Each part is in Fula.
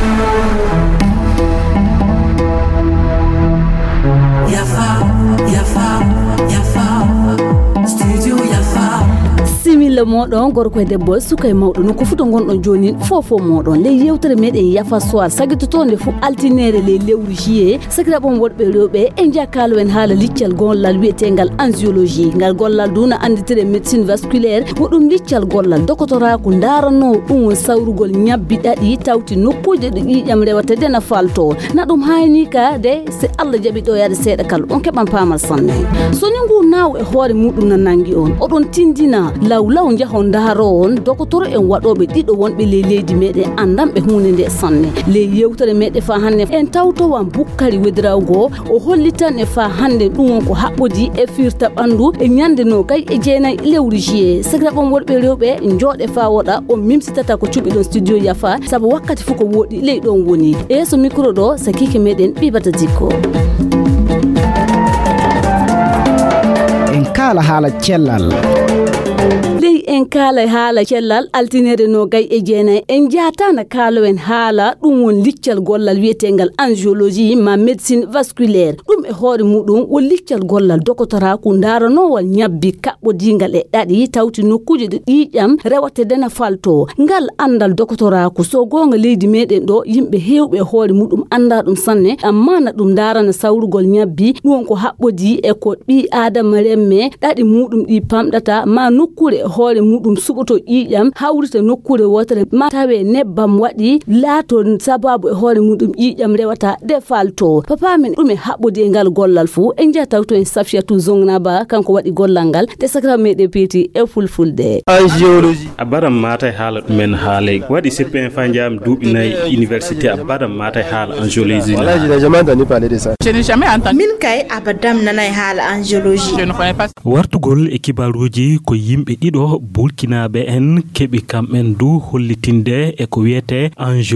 simile modon gorko e debbo suka e mawdo no ko futo gondon joni fofo modon le yewtere meden yafa soir sagito tonde fu altinere le lewru jier sakira bon wodbe rewbe en jakalo en hala liccal gollal wietengal angiologie ngal gollal duna anditere médecine vasculaire wodum liccal gollal dokotora ko darano dum sawrugol nyabbi dadi tawti nokkuje de ƴiƴam rewata dena falto na dum hayni ka de se Allah jabi do yade seeda kal on keban pamal sanne so ningu naw e hoore mudum nan nangi on odon tindina lawlaw jahon daro on dokotoro en wadobe dido wonbe le leedi mede andambe hunde de sanne le yewtere mede fa hanne en tawto wan bukkari wedrawgo o hollitan e fa hande dum ko habbodi e firta bandu e nyande no kay e jeenay lewru jier sakra bon worbe rewbe njode fa woda o mimsitata ko cubi don studio yafa sabu wakkati fuko wodi ley don woni e so micro do sakike meden bibata dikko en kala hala cellal ley en kala hala cellal altinere no gay e jeenay en jaatana kalo en hala dum won liccal gollal wietengal angiologie ma médecine vasculaire dum e hoore mudum won liccal gollal dokotora ku darano wal nyabbi kabbo dingal e dadi tawti nokkuje de ƴiƴam rewate dena falto ngal andal dokotora ku so gonga leydi meden do yimbe hewbe hoore mudum anda dum sanne amma na dum darana sawrugol nyabbi dum ko habbodi e ko bi adama remme dadi mudum di pamdata ma nokkure hoore mudum suboto ƴiƴam hawrita nokkure wotere ma tawe nebbam wadi laato sababu e hoore mudum ƴiƴam rewata de falto papa men dum e habbodi ngal gollal fu en jatawto en Safiatou Zongnaba kanko wadi gollal ngal te sakra mede peti e fulfulde angiologie abaram mata hala men haale wadi CPN fanjam duubi nay université abaram mata hala angiologie là j'ai jamais entendu parler de ça je n'ai jamais entendu min kay abadam nanay hala angiologie je ne connais pas wartugol e kibaruji ko yimbe dido burkinabe en kebi kamben du hollitinde e ko wiete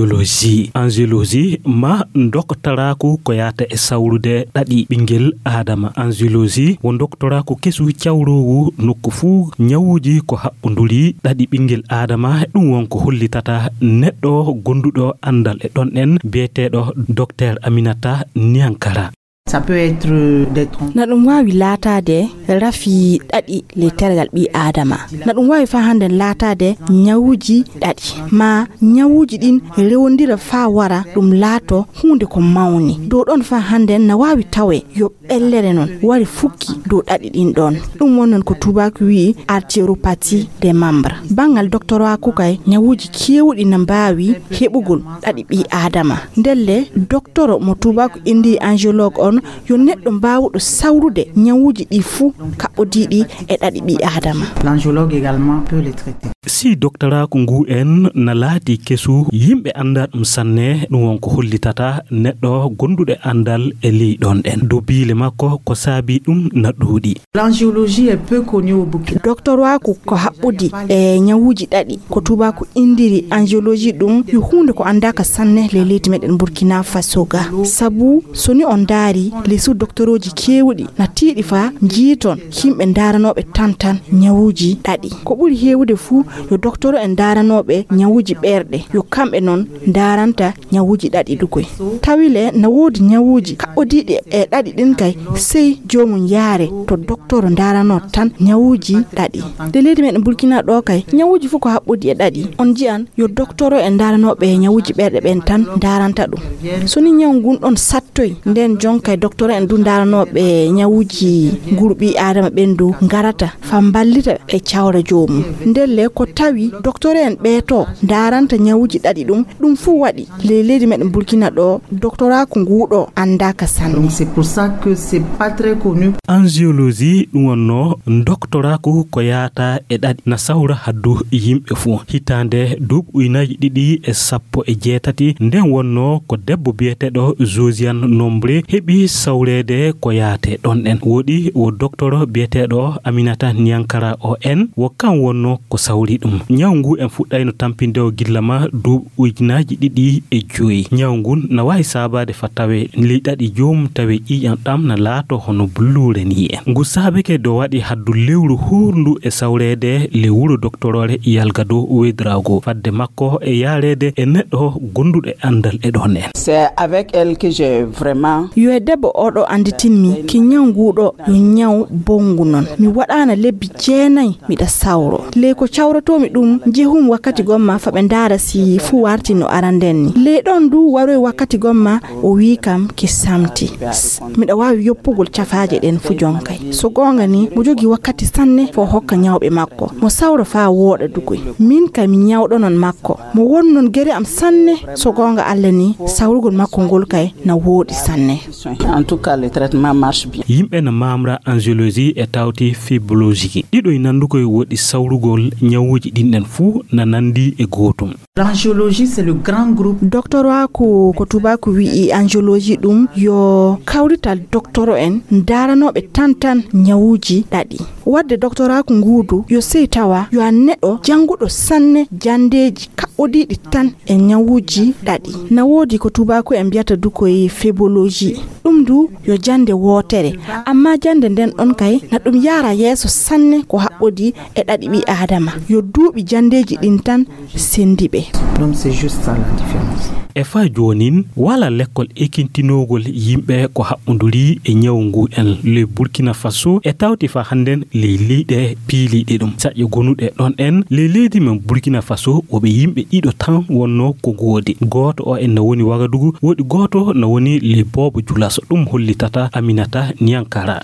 angiologie ma doktoraku ko yata e sawrude dadi bingel adama angiologie won doktoraku kesu ciawrowu nokku fu nyawuji ko habbunduli dadi bingel adama dum wonko hollitata neddo gondudo andal e don en bietedo docteur Aminata Niankara. Ça peut être des troncs. Na dum wawi latade rafi dadi le tergal bi adama. Na dum wawi fa hande latade nyawuji dadi. Ma nyawuji din rewondira fa wara dum lato hunde ko mawni. Do don fa hande na wawi tawe yo ellere non wari fukki do dadi din don. Dum wonon ko tubaku wi artériopathie des membres. Bangal docteur ko kay nyawuji kewudi na bawi hebugol dadi bi adama. Ndelle docteur mo tubaku indi angiologue on yo neddo baawdo sawrude nyawuji di fu kabodidi e dadi bi adama. L'angiologue également peut les traiter. Si doctora ko ngu en na laati kesu yimbe anda dum sanne dum wonko hollitata neddo gondude andal e li don en do biile makko ko saabi dum na dudi. L'angiologie est peu connue au Burkina. Docteur Waku ko habbudi e nyawuji dadi ko tuba ko indiri angiologie dum yo hunde ko andaka sanne le leti meden Burkina Faso ga sabu soni on dari le su doktoroji kewudi na tiidi fa jiiton himbe daranobe tantan nyawuji dadi ko buri hewude fu yo doktoro en daranobe nyawuji berde yo kambe non daranta nyawuji dadi dukoy tawile na wodi nyawuji ka odidi e dadi din kay sey jomun yaare to doktoro darano tan nyawuji dadi de ledi men Burkina do kay nyawuji fu ko habbudi e dadi on jian yo doktoro en daranobe nyawuji berde ben tan daranta dum soni nyawngun don sattoy den jonkay doktoro en dun daranobe nyawuji gurbi adama bendu ngarata famballita e ciawra jomu ndelle ko tawi doktore en beto daranta nyawuji dadi dum fu wadi le ledi men Burkina do doktora ko ngudo andaka sanne. C'est pour ça que c'est pas très connu. Angiologie wonno doktora ko yata e dadi na sawra haddu yimbe fu hitande dub uinaji didi e sappo e jetati nden wonno ko debbo bietedo Josiane Nombre hebi sawrede ko yate don en wodi wo docteur bietedo Aminata Niankara o en wo kan wonno ko sawri hawri ɗum nyawngu en fuɗɗayno tampinde o gillama dow ujunaaji ɗiɗi e joyi nyawngu na wawi sabade fatawe liɗaɗi jom tawe ƴiƴam ɗam na laato hono bullure ni en ngu saabeke do waɗi haddu lewru hurndu e sawrede le wuro doctorore yalga dow wedrago fadde makko e yarede e neɗɗo gonduɗo andal e ɗon en c'est avec elle que j'ai vraiment yo e debbo oɗo anditinmi ki nyawnguɗo yo nyaw bongu non mi waɗana lebbi 9 miɗa sawro le ko cawratomi ɗum jehum wakkati gomma faɓe ndara si fu warti no aranden ni le ɗon du waro e wakkati gomma o wi kam ki samti miɗa wawi yoppugol cafaje ɗen fu jonkay so gonga ni mo jogi wakkati sanne fo hokka nyawɓe makko mo sawra fa woɗa dugoy min kam mi nyawɗo non makko mo won non gere am sanne so gonga Allah ni sawrugol makko ngol kay na woɗi sanne en tout cas le traitement marche bien yimɓe na mamra angiologie e tawti fibrologie ɗiɗo e nandukoye woɗi sawrugol nyawuji ɗinɗen fuu na nandi e gotum l'angiologie c'est le grand groupe docteur ko tubaku wi angiologie ɗum yo kawrital docteur en daranoɓe tantan nyawuji ɗaɗi wadde docteur ko nguudu yo sey tawa yo neɗɗo janguɗo sanne jandeji kaɓɓodiɗi tan e nyawuji ɗaɗi na wodi ko tubaku en mbiyata du koye fibrologie ɗum du yo jande wotere amma jande nden ɗon kay na ɗum yara yeeso sanne ko haɓɓodi e ɗaɗi ɓi adama yo duuɓi jandeji ɗin tan sendiɓe donc c'est juste ça la différence e fa jonin wala lekkol ekintinogol yimɓe ko haɓɓoduri e nyawngu en le Burkina Faso e tawti fa handen le leyɗe piiliɗe ɗum saƴƴe gonuɗe ɗon en le leydi men Burkina Faso woɓe yimɓe ɗiɗo tan wonno ko goodi goto o en na woni Wagadugu woɗi goto na woni le Bobo Julaso ɗum hollitata Aminata Niankara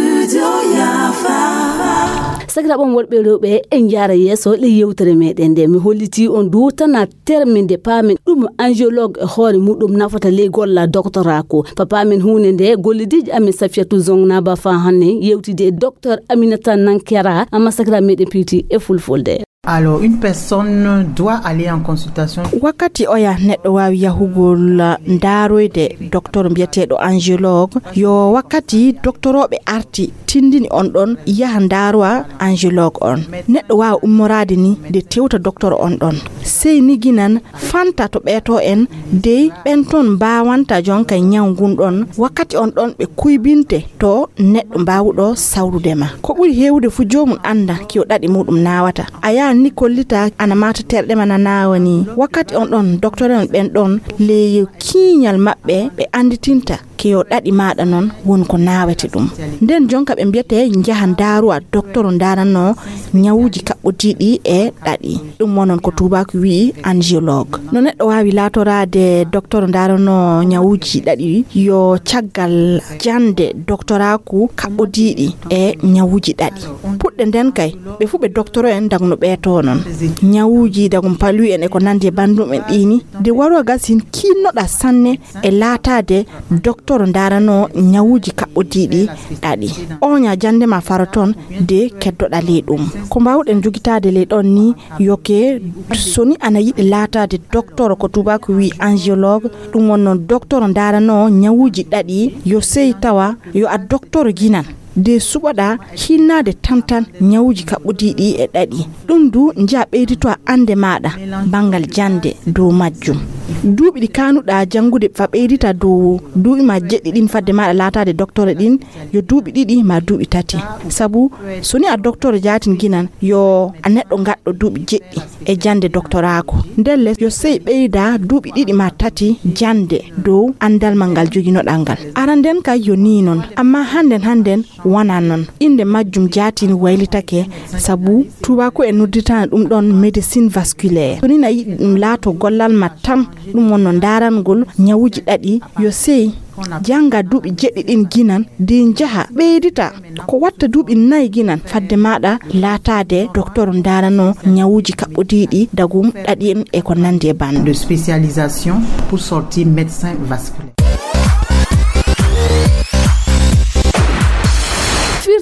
sakiraɓon worɓe rewɓe en jara yeeso le yewtere meɗen nde mi holliti on du tana terminde paamen ɗum angiologue e hoore muɗum nafata ley golla doctorat ko papamen hunde nde gollidiji amin Safiatou Zongnaba fa hanne yewtide e docteur Aminata Nankera amma sakira meɗen piiti e fulfulde alors une personne doit aller en consultation wakkati oya neɗɗo wawi yahugol ndaroyde docteur mbiyeteɗo angiologue yo wakkati doctoroɓe arti tindini on ɗon yaha ndaroa angiologue on neɗɗo wawa ummorade ni de tewta docteur on ɗon sey ni guinan fanta to ɓeeto en dey ɓen ton mbawanta jonka nyawgun ɗon wakkati on ɗon ɓe kuybinte to neɗɗo mbawuɗo sawrudema ko ɓuri hewde fu jomum anda kiyo ɗaɗi muɗum nawata aya ni kollita ana mata terɗe mana nawani wakkati on ɗon docteur en ɓen ɗon le kiiñal maɓɓe ɓe anditinta kiyo ɗaɗi maɗa non won ko nawete ɗum nden jonka ɓe mbiyete jahan daruwa docteur darano nyawuji kaɓɓodiɗi e ɗaɗi ɗum wonon ko tubako wi angiologue no neɗɗo wawi latorade docteur darano nyawuji ɗaɗi yo caggal jande doctoraku kaɓɓodiɗi e nyawuji ɗaɗi puɗɗe nden kay ɓe fu ɓe docteur en dagno ɓeeto non nyawuji dagum palu en e ko nandi e bandum en ɗini de waro gasin kinnoɗa sanne e laatade docteur darano nyawuji kaɓɓodiɗi ɗaɗi oña jande ma faraton de keddoɗa ley ɗum ko mbawɗen jogitade ley ɗon ni yoke soni ana yiɗi laatade docteur ko tubako wi angiologue ɗum wonnon docteur darano nyawuji ɗaɗi yo sey tawa yo a docteur guinan de suɓaɗa hinnade tantan nyawuji kaɓɓodiɗi e ɗaɗi ɗum du jaa ɓeydito a ande maɗa bangal jande dow majjum duuɓi ɗi kanuɗa jangude fa ɓeydita dow duuɓi ma jeɗɗi ɗin fadde maɗa laatade docteur ɗin yo duuɓi ɗiɗi ma duuɓi tati sabu soni a docteur jatin guinan yo a neɗɗo gaɗɗo duuɓi jeɗɗi e jande doctorako ndelle yo sey ɓeyda duuɓi ɗiɗi ma tati jande dow andal mal ngal joginoɗa ngal aranden kay yo ni non amma handen wana non inde majjum jatini waylitake sabu tubako e nodditana ɗum ɗon médecine vasculaire soni na yiɗi ɗum laato gollal ma tan ɗum wonno darangol nyawuji ɗaɗi yo sey janga duuɓi jeɗɗi ɗin guinan de jaha ɓeydita ko watta duuɓi 4 guinan fadde maɗa laatade docteur darano nyawuji kaɓɓodiɗi dagum ɗaɗi en e ko nandi e ban de spécialisation pour sortir médecin vasculaire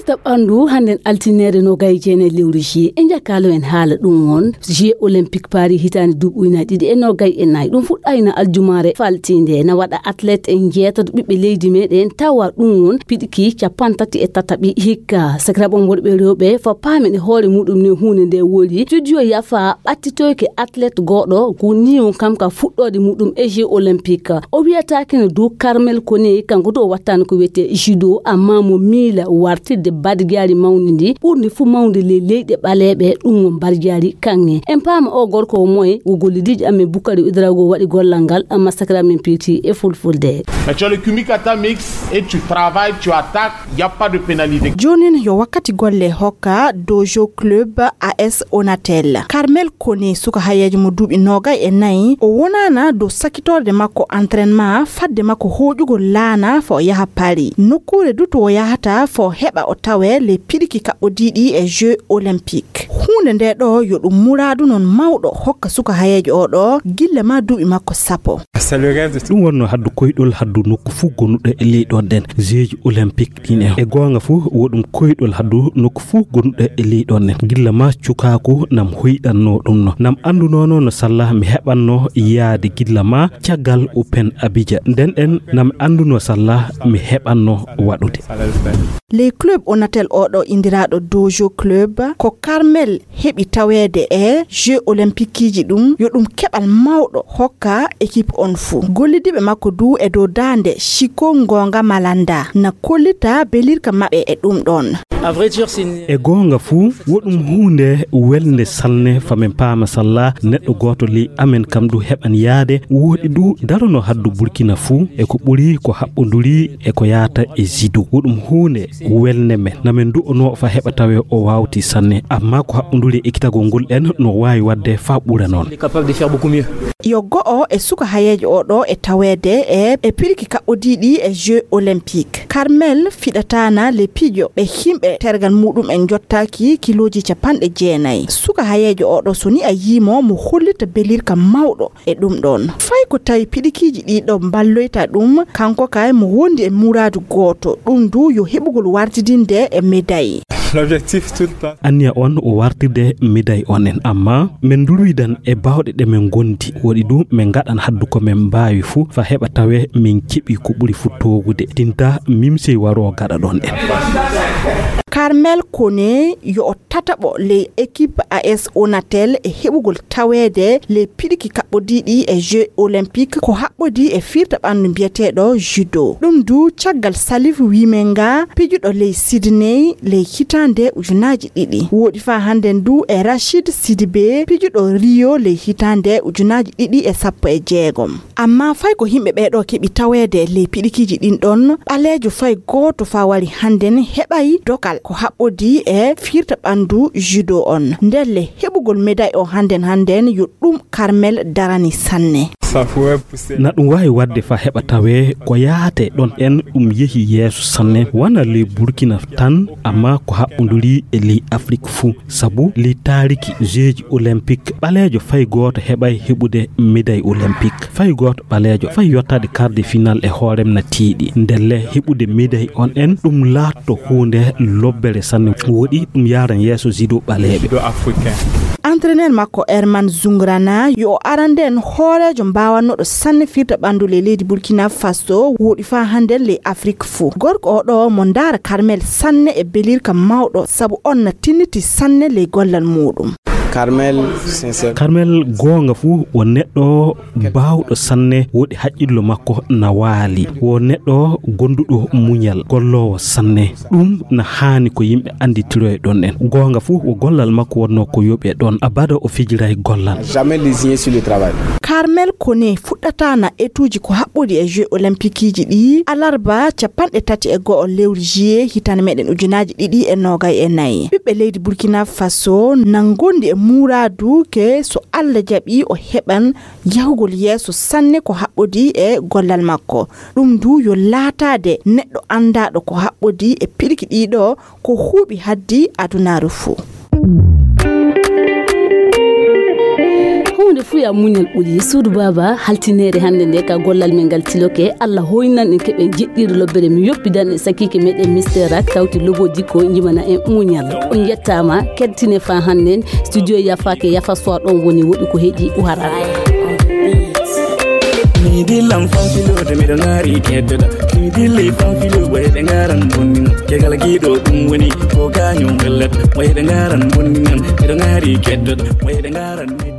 firta bandu handen altinere no gayjene lewrishi e jakalo en haala dum won Jeux Olympique Paris hitani dubuyna didi e no gay en nay dum fuddayna aljumare faltinde na wada athlete en jeta bibbe leydi meden tawa dum won pidiki capantati e tatabi hikka sakrabon worbe rewbe fa pamene hoore mudum ne hunde de woli studio yafa battitoyke athlete godo ku niyon kam ka fuddode mudum e Jeux Olympique o wiata ken do Carmel Kone kanko to wattan ko wete judo amma mo mila wartide badgiari mawnidi burni fu mawde le leyde balebe dum won bargiari kange en pama o gorko moy o gollidiji amme Bukari Idrago wadi gollangal amma sakra min piti e fulfulde. Mais tu as le kumikata mix et tu travailles, tu attaques, il n'y a pas de pénalité. Jonin yo wakati golle hokka Dojo Club AS Onatel. Carmel Kone suka hayaji mo dubi noga e nayi o wonana do sakitorde makko entraînement fadde makko hojugo lana fo yaha Paris. Nokure duto yahata fo heba o tawe le pidiki ka odidi e Jeux Olympique. Hunde nde do yo dum muradu non mawdo hokka suka hayaji o do gille ma dubi makko sapo. Dum wonno haddu koydol haddu nokku fu gonude e leydon den Jeux Olympique dine e gonga fu wodum koydol haddu nokku fu gonude e leydon den gilla ma cukaku nam hoydanno dum no nam anduno no salla mi hebanno yaade gilla ma tiagal Open Abidjan den en nam anduno salla mi hebanno wadude. Les clubs Onatel odo indirado Dojo Club ko Carmel hebi tawede e Jeux Olympique ji dum yo dum kebal mawdo hokka équipe on fu gollidibe makko du e do dande Chiko Ngonga Malanda na kollita belirka mabbe e dum don. À vrai dire, c'est e gonga fu wodum hunde welde salne famen pama salla neddo goto li amen kam du heban yaade wodi du darono haddu Burkina fu e ko buri ko habbonduri e ko yaata e zidu wodum hunde welne men namen du ono fa heba tawe o wawti sanne amma ko habbonduri e kitago ngol en no wawi wadde fa bura non. on est capable de faire beaucoup mieux. Yo go e suka hayeji odo e tawede e piriki ka odidi e Jeux Olympique. Carmel fidatana le pijo be himbe tergal mudum en jottaki kiloji capande jeenay. Suka hayeji odo soni a yimo mo hollita belirka mawdo e dum don. Fay ko tay pidikiji dido balloyta dum kanko kay mo wondi e muradu goto dum du yo hebugol wartidinde e médaille. L'objectif tout le temps anya on o wartide médaille onen amma men dulwidan e bawde de men gondi wodi du men gadan haddu ko men baawi fu fa heba tawe min kibi ko buri futtogude tinta mimse waro gada don en. Carmel Kone yo tatabo le équipe AS Onatel e hebugol tawede le pidiki kabodidi e Jeux Olympique ko habbodi e firta bandu biatedo judo dum du tiagal Salif Wimenga pijudo le Sydney le hitande ujunaji didi wodi fa handen du e Rashid Sidibe pijudo Rio le hitande ujunaji didi e sappo e jeegom amma fay ko himbe be do kebi tawede le pidikiji din don balejo fay goto fa wari handen hebay dokal ko habbodi e firta bandu judo on ndelle hebugol médaille o handen yo dum Carmel darani sanne. Na dum wawi wadde fa heba tawe ko yaate don en yehi yeso sanne wana le Burkina tan amma ko habbunduri e le Afrique fu sabu le tariki Jeux Olympique balejo fay goto hebay hebude médaille olympique fay goto balejo fay yottade quart de finale e horem na tiidi ndelle hebude médaille on en dum latto hunde lobbere sanne wodi dum yaran yeso zido balebe africain. Entraîneur mako Herman Zungrana yo aranden horejo mbawano do sanne firta bandu le leydi Burkina Faso wodi fa hande le Afrique fu gorko odo mo ndara Carmel sanne e belirka mawdo sabu on tiniti sanne le gollal mudum. Carmel gonga fu o neddo bawdo sanne wodi hajjillo makko na wali wo neddo gondudo munyal gollowo sanne dum na hani ko yimbe andi tiroy don en gonga fu o gollal makko wonno ko yobe don abada o fijiray gollal jamais désigné sur le travail. Carmel Kone fuddata na etuji ko habbodi e Jeux Olympique ji di alarba capande tati e go lewri juillet hitane meden ujunaji didi e nogay e nayi bibbe leydi Burkina Faso nangondi e muradu ke so alla jabi o heban yahugol yeso sanne ko habbodi e gollal makko dum du yo latade neddo andado ko habbodi e pirki dido ko hubi haddi adunaru fu. hunde fu wiya muñal ɓuri suudu baba haltinere hande nde ka gollal men ngal tiloke Allah hoynan en keɓe jiɗɗiri lobbere mi yoppidan e sakike meɗen mystére kawti logo dikko jimana en muñal on yettama kettine fa hande studio yafake yafa soir ɗon woni woɗi ko heeƴi harare mi dillam fanfilode miɗo ngari keddoɗa mi dilli fanfilo wayɓe ngaran bonninan kegal giɗo ɗum woni ko gaño wellat wayɓe ngaran bonninan miɗo ngari keddoɗa wayɓe ngaran